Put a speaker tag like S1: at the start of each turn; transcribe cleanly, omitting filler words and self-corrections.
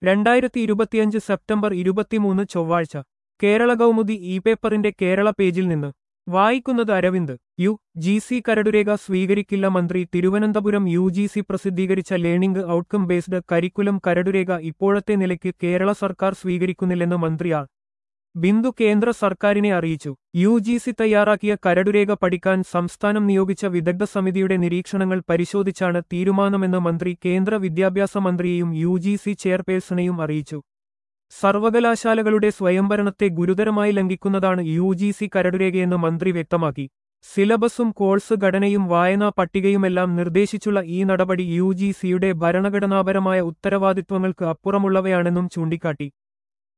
S1: 2025 September 23 ചൊവ്വാഴ്ച Kerala Kaumudi E പേപ്പറിന്റെ കേരള പേജിൽ നിന്ന് വായിക്കുന്നത് അരവിന്ദ്. യു.ജി.സി കരടുരേഖ സ്വീകരിക്കില്ല മന്ത്രി. തിരുവനന്തപുരം. യു.ജി.സി പ്രസിദ്ധീകരിച്ച ലേണിംഗ് ഔട്ട്കം ബേസ്ഡ് കരിക്കുലം കരടുരേഖ ഇപ്പോഴത്തെ നിലയ്ക്ക് കേരള സർക്കാർ സ്വീകരിക്കുന്നില്ലെന്ന് മന്ത്രി ആർ. ബിന്ദു കേന്ദ്ര സർക്കാരിനെ അറിയിച്ചു. യു.ജി.സി തയ്യാറാക്കിയ കരടുരേഖ പഠിക്കാൻ സംസ്ഥാനം നിയോഗിച്ച വിദഗ്ധ സമിതിയുടെ നിരീക്ഷണങ്ങൾ പരിശോധിച്ചാണ് തീരുമാനമെന്ന് മന്ത്രി കേന്ദ്ര വിദ്യാഭ്യാസ മന്ത്രിയെയും യു.ജി.സി ചെയർപേഴ്സണെയും അറിയിച്ചു. സർവകലാശാലകളുടെ സ്വയംഭരണത്തെ ഗുരുതരമായി ലംഘിക്കുന്നതാണ് യു.ജി.സി കരടുരേഖയെന്ന് മന്ത്രി വ്യക്തമാക്കി. സിലബസും കോഴ്സ് ഘടനയും വായനാ പട്ടികയുമെല്ലാം നിർദ്ദേശിച്ചുള്ള ഈ നടപടി യു.ജി.സിയുടെ ഭരണഘടനാപരമായ ഉത്തരവാദിത്വങ്ങൾക്ക് അപ്പുറമുള്ളവയാണെന്നും ചൂണ്ടിക്കാട്ടി.